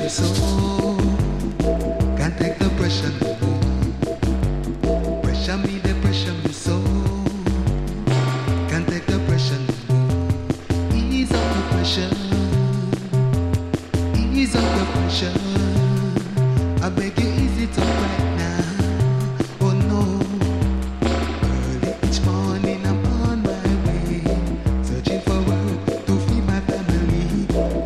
me so. Can't take the pressure no more. Pressure me, they pressure me so. Can't take the pressure no more. Ease up the pressure. Ease up the pressure. I beg you.